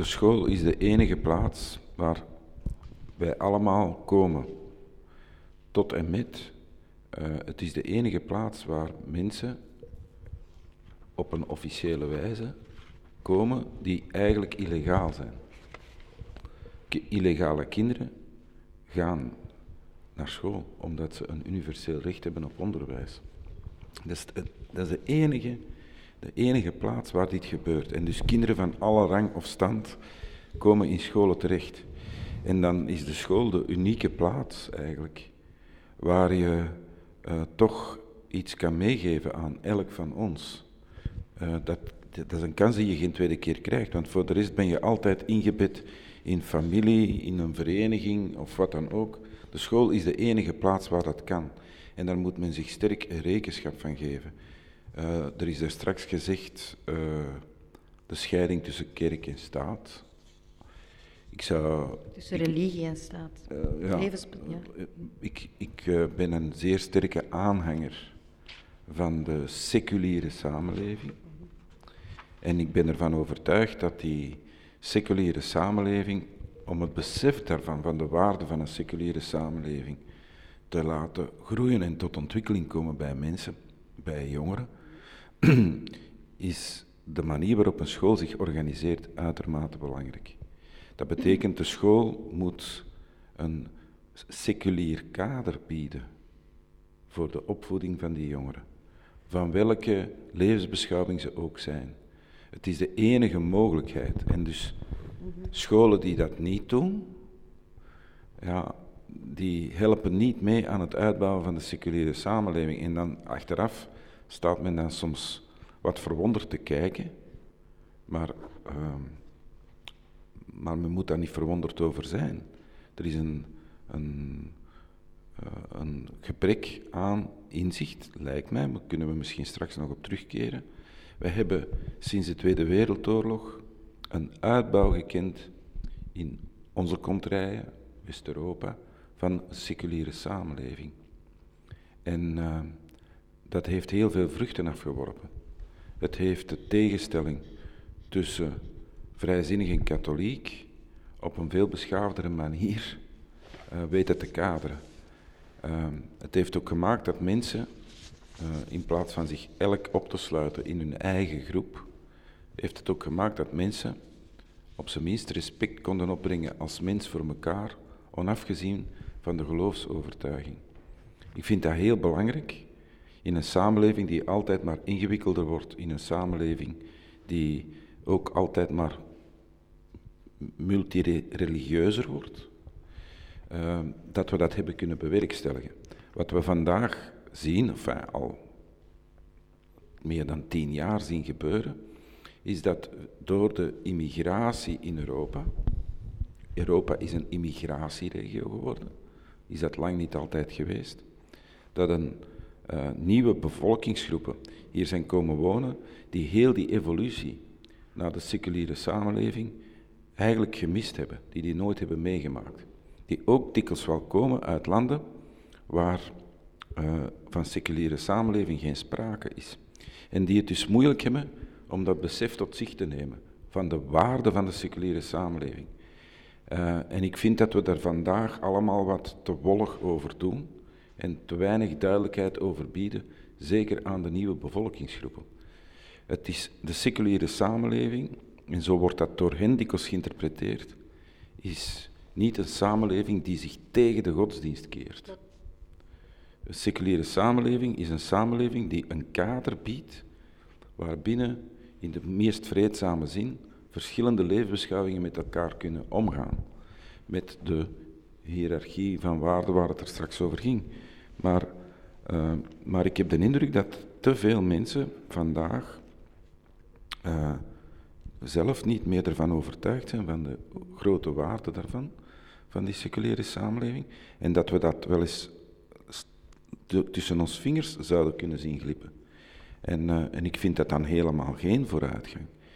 de school is de enige plaats waar wij allemaal komen. Tot en met. Het is de enige plaats waar mensen op een officiële wijze komen die eigenlijk illegaal zijn. Illegale kinderen gaan naar school omdat ze een universeel recht hebben op onderwijs. Dat is de enige plaats waar dit gebeurt. En dus kinderen van alle rang of stand komen in scholen terecht. En dan is de school de unieke plaats eigenlijk, waar je toch iets kan meegeven aan elk van ons. Dat is een kans die je geen tweede keer krijgt, want voor de rest ben je altijd ingebed in familie, in een vereniging of wat dan ook. De school is de enige plaats waar dat kan. En daar moet men zich sterk rekenschap van geven. Er is daar straks gezegd, de scheiding tussen kerk en staat. Tussen religie en staat. Ik ben een zeer sterke aanhanger van de seculiere samenleving. En ik ben ervan overtuigd dat die seculiere samenleving, om het besef daarvan, van de waarde van een seculiere samenleving, te laten groeien en tot ontwikkeling komen bij mensen, bij jongeren, is de manier waarop een school zich organiseert uitermate belangrijk. Dat betekent, de school moet een seculier kader bieden voor de opvoeding van die jongeren, van welke levensbeschouwing ze ook zijn. Het is de enige mogelijkheid. En dus scholen die dat niet doen, ja, die helpen niet mee aan het uitbouwen van de seculiere samenleving. En dan achteraf staat men dan soms wat verwonderd te kijken, maar men moet daar niet verwonderd over zijn. Er is een gebrek aan inzicht, lijkt mij, maar daar kunnen we misschien straks nog op terugkeren. Wij hebben sinds de Tweede Wereldoorlog een uitbouw gekend in onze kontrijen, West-Europa, van een seculiere samenleving. En dat heeft heel veel vruchten afgeworpen. Het heeft de tegenstelling tussen vrijzinnig en katholiek op een veel beschaafdere manier weten te kaderen. Het heeft ook gemaakt dat mensen, in plaats van zich elk op te sluiten in hun eigen groep, heeft het ook gemaakt dat mensen op zijn minst respect konden opbrengen als mens voor elkaar, onafgezien van de geloofsovertuiging. Ik vind dat heel belangrijk in een samenleving die altijd maar ingewikkelder wordt, in een samenleving die ook altijd maar multireligieuzer wordt, dat we dat hebben kunnen bewerkstelligen. Wat we vandaag zien, al meer dan 10 jaar zien gebeuren, is dat door de immigratie in Europa is een immigratieregio geworden, is dat lang niet altijd geweest, dat een nieuwe bevolkingsgroepen hier zijn komen wonen, die heel die evolutie naar de seculiere samenleving eigenlijk gemist hebben, die nooit hebben meegemaakt. Die ook dikwijls wel komen uit landen waar van seculiere samenleving geen sprake is. En die het dus moeilijk hebben om dat besef tot zich te nemen van de waarde van de seculiere samenleving. En ik vind dat we daar vandaag allemaal wat te wollig over doen en te weinig duidelijkheid over bieden, zeker aan de nieuwe bevolkingsgroepen. Het is de seculiere samenleving, en zo wordt dat door hen dikwijls geïnterpreteerd, is niet een samenleving die zich tegen de godsdienst keert. Een seculiere samenleving is een samenleving die een kader biedt waarbinnen in de meest vreedzame zin verschillende levensbeschouwingen met elkaar kunnen omgaan. Met de hiërarchie van waarden waar het er straks over ging. Maar ik heb de indruk dat te veel mensen vandaag zelf niet meer ervan overtuigd zijn van de grote waarde daarvan, van die seculiere samenleving, en dat we dat wel eens tussen ons vingers zouden kunnen zien glippen. En ik vind dat dan helemaal geen vooruitgang.